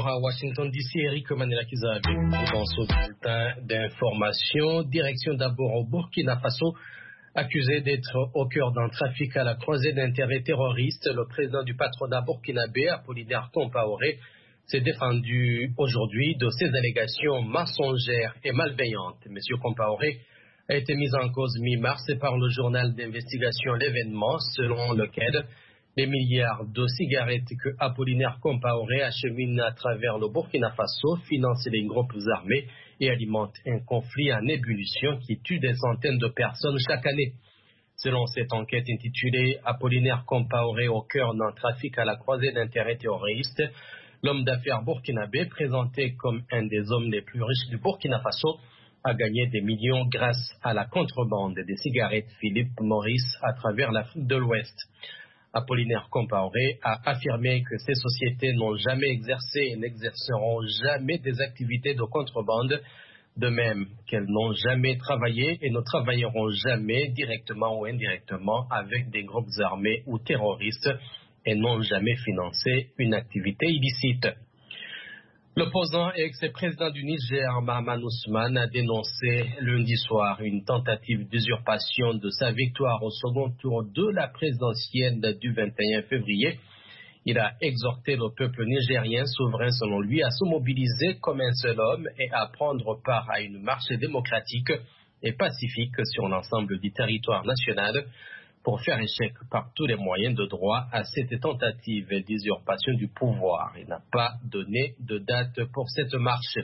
à Washington DC, Eric Manela-Kiza avec vous dans ce bulletin d'information. Direction d'abord au Burkina Faso, accusé d'être au cœur d'un trafic à la croisée d'intérêts terroristes. Le président du patronat burkinabé, Apollinaire Compaoré, s'est défendu aujourd'hui de ces allégations mensongères et malveillantes. Monsieur Compaoré a été mis en cause mi-mars par le journal d'investigation L'événement, selon lequel les milliards de cigarettes que Apollinaire Compaoré achemine à travers le Burkina Faso financent les groupes armés et alimentent un conflit en ébullition qui tue des centaines de personnes chaque année. Selon cette enquête intitulée Apollinaire Compaoré au cœur d'un trafic à la croisée d'intérêts terroristes, l'homme d'affaires burkinabé, présenté comme un des hommes les plus riches du Burkina Faso, a gagné des millions grâce à la contrebande des cigarettes Philippe Maurice à travers l'Afrique de l'Ouest. Apollinaire Compaoré a affirmé que ces sociétés n'ont jamais exercé et n'exerceront jamais des activités de contrebande, de même qu'elles n'ont jamais travaillé et ne travailleront jamais directement ou indirectement avec des groupes armés ou terroristes et n'ont jamais financé une activité illicite. L'opposant et ex-président du Niger, Mahaman Ousmane, a dénoncé lundi soir une tentative d'usurpation de sa victoire au second tour de la présidentielle du 21 février. Il a exhorté le peuple nigérien, souverain selon lui, à se mobiliser comme un seul homme et à prendre part à une marche démocratique et pacifique sur l'ensemble du territoire national pour faire échec par tous les moyens de droit à cette tentative d'usurpation du pouvoir. Il n'a pas donné de date pour cette marche.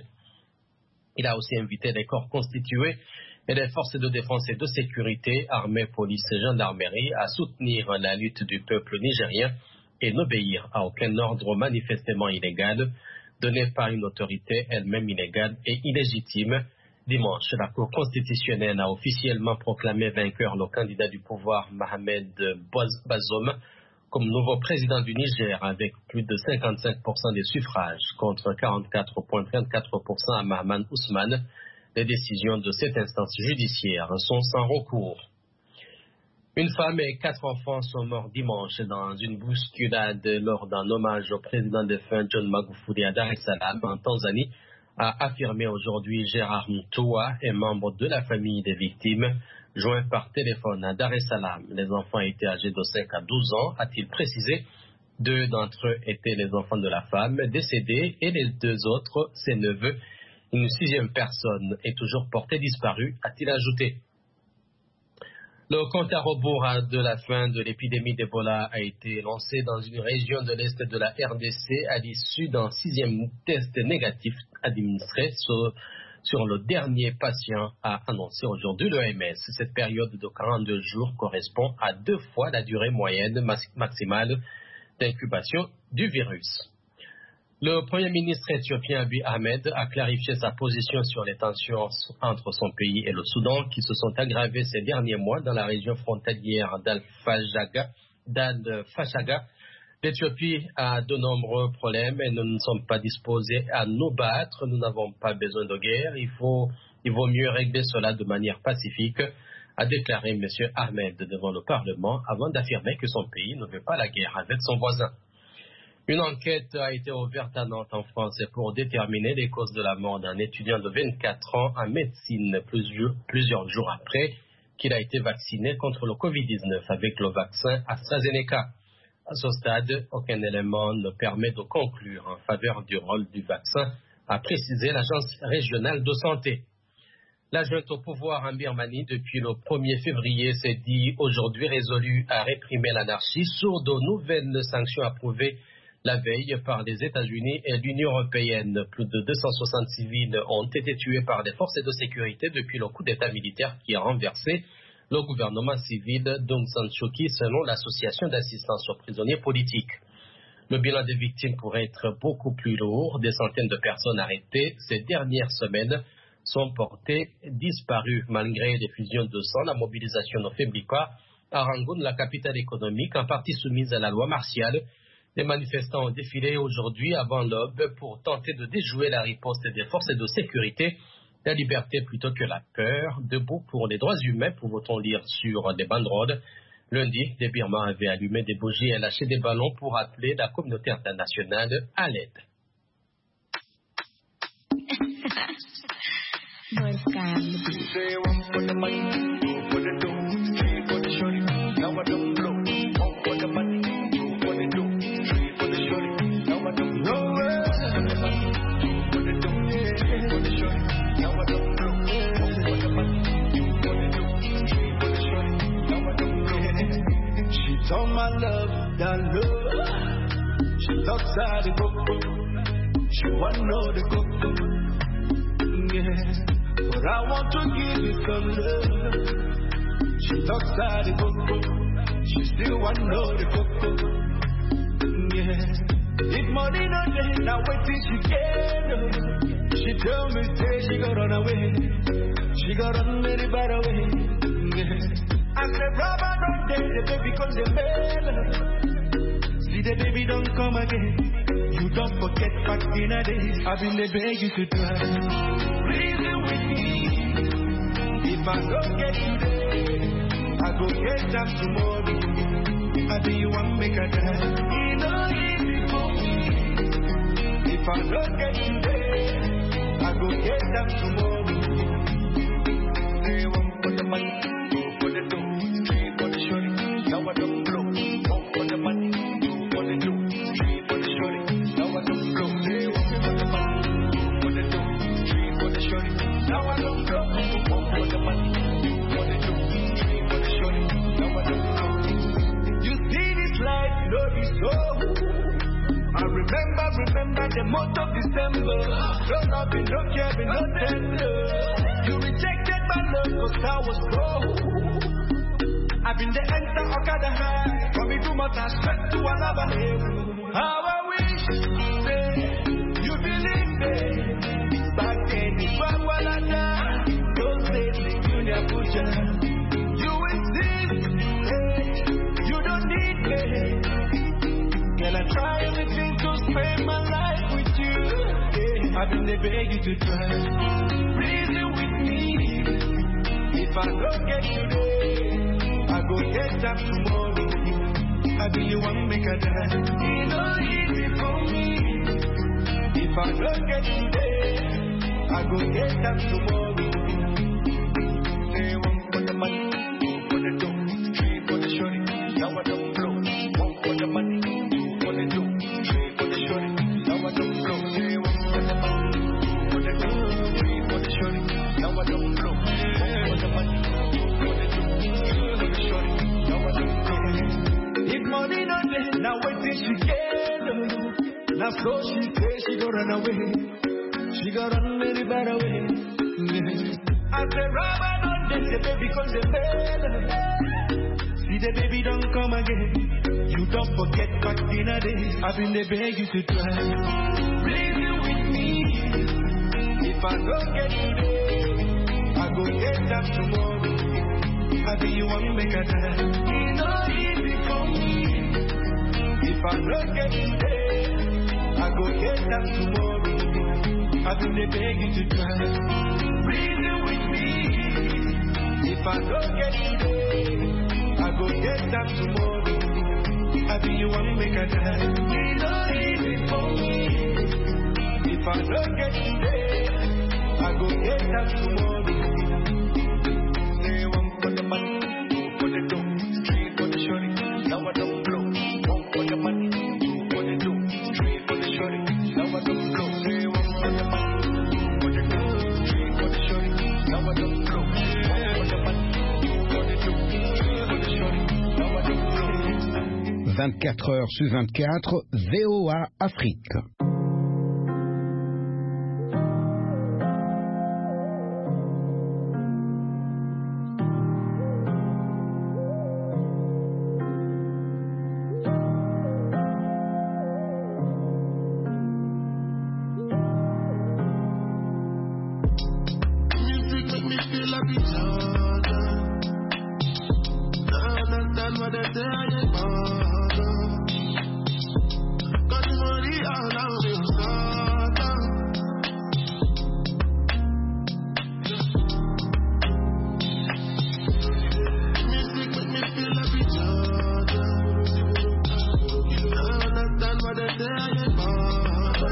Il a aussi invité les corps constitués et les forces de défense et de sécurité, armée, police et gendarmerie, à soutenir la lutte du peuple nigérien et n'obéir à aucun ordre manifestement illégal donné par une autorité elle-même illégale et illégitime. Dimanche, la Cour constitutionnelle a officiellement proclamé vainqueur le candidat du pouvoir Mohamed Bazoum comme nouveau président du Niger avec plus de 55% des suffrages contre 44,34% à Mahaman Ousmane. Les décisions de cette instance judiciaire sont sans recours. Une femme et 4 enfants sont morts dimanche dans une bousculade lors d'un hommage au président défunt John Magufuli à Dar es Salaam en Tanzanie, a affirmé aujourd'hui Gérard Mtoua, et membre de la famille des victimes, joint par téléphone à Dar es Salaam. Les enfants étaient âgés de 5 à 12 ans, a-t-il précisé. 2 d'entre eux étaient les enfants de la femme décédée et les 2 autres, ses neveux. Une 6e personne est toujours portée disparue, a-t-il ajouté. Le compte à rebours de la fin de l'épidémie d'Ebola a été lancé dans une région de l'Est de la RDC à l'issue d'un 6e test négatif administré sur le dernier patient, a annoncé aujourd'hui l'OMS. Cette période de 42 jours correspond à 2 fois la durée moyenne maximale d'incubation du virus. Le Premier ministre éthiopien Abiy Ahmed a clarifié sa position sur les tensions entre son pays et le Soudan qui se sont aggravées ces derniers mois dans la région frontalière d'Al-Fashaga. L'Éthiopie a de nombreux problèmes et nous ne sommes pas disposés à nous battre. Nous n'avons pas besoin de guerre. Il vaut mieux régler cela de manière pacifique, a déclaré M. Ahmed devant le Parlement avant d'affirmer que son pays ne veut pas la guerre avec son voisin. Une enquête a été ouverte à Nantes en France pour déterminer les causes de la mort d'un étudiant de 24 ans en médecine plusieurs jours après qu'il a été vacciné contre le Covid-19 avec le vaccin AstraZeneca. À ce stade, aucun élément ne permet de conclure en faveur du rôle du vaccin, a précisé l'Agence régionale de santé. La junte au pouvoir en Birmanie depuis le 1er février s'est dit aujourd'hui résolue à réprimer l'anarchie sur de nouvelles sanctions approuvées la veille par les États-Unis et l'Union européenne. Plus de 260 civils ont été tués par les forces de sécurité depuis le coup d'État militaire qui a renversé le gouvernement civil d'Aung San Suu Kyi, selon l'Association d'assistance aux prisonniers politiques. Le bilan des victimes pourrait être beaucoup plus lourd. Des centaines de personnes arrêtées ces dernières semaines sont portées disparues. Malgré les fusions de sang, la mobilisation ne faiblit pas. À Rangoon, la capitale économique, en partie soumise à la loi martiale, les manifestants ont défilé aujourd'hui avant l'aube pour tenter de déjouer la riposte des forces de sécurité. La liberté plutôt que la peur. Debout pour les droits humains, pouvait-on lire sur des banderoles. Lundi, les Birmans avaient allumé des bougies et lâché des ballons pour appeler la communauté internationale à l'aide. Boy Sky on the beat. Say one for the money, two for the dough, three for the shorty. Now I don't blow. One for the money, two for the dough, three for the shorty. Now I don't blow. One for the money, two for the dough, three for the shorty. Now I don't blow. One for the money, two for the dough, three for the shorty. Now I don't blow. She told my love that love. She talks out the coco. She want know the coco. Yeah. But I want to give you some love. She talks out the coco. She still want to know the coco. Yeah. If money no day, now wait till she can. She tell me say she got run away. She got run very bad away. Yeah. I said rubber don't day, the baby comes the mail. See the baby don't come again. You don't forget back in a day. I've been the beg you to try. Reason with me. If I don't get today, I go get them tomorrow. I do you want make a die? It no easy for me. If I don't get today, I go get them tomorrow. They want for the money, two for the dough, three for the shorty. Now I don't blow. One for the money, two for the dough, three for the shorty. Now I don't blow. They want for the money, two for the dough, three for the shorty. Now I don't blow. One for the money, two for the dough, three for the shorty. Now I don't blow. You see this life, you know this soul. I remember the month of December. No loving, no caring, no tender. You rejected my love 'cause I was broke. I've been the enter Okada high. From me to Mata straight to another level. How I wish you believe me. Back then it's Wagwalada. Don't say the Junior Puja. You insist, you don't need me. Girl, I try everything to spend my life with you. Yeah, I've been beg you to try. Reason with me. If I don't get today, I go get them tomorrow. I do you want make a die? It's not easy for me. If I don't get today, I go get them tomorrow. They want for the money, two for the dough, three for the shorty. Now I don't blow. One for the money, two for the dough, three for the shorty. Now I don't blow. They want for the money, two for the dough, three for the shorty. Now I don't blow. One for the money, two for the dough, three for the shorty. Now I don't blow. If money not there, now wait till she get. Now so she say she go run away. She got run very bad away. I say rubber not there, the baby comes the bed. See the baby don't come again. You don't forget back in a day. I've been the beg you to try. Reason with me. If I don't get today, I go get them tomorrow. I do you want make a die? It's not easy for me. If I don't get today, I go get them tomorrow. I've been the beg you to try. Reason with me. If I don't get today, I go get them tomorrow. I do you want make a die? It's not easy for me. If I don't get today, I go get them tomorrow. They want for the money, two for the dough, three for the shorty. Now I don't blow. One for the money, two for the dough, three for the shorty. Now I don't blow. They want for the money, two for the dough, three for the shorty. Now I don't blow. One for the money, two for the dough, three for the shorty. Now I don't blow. 24 heures sur 24, VOA Afrique.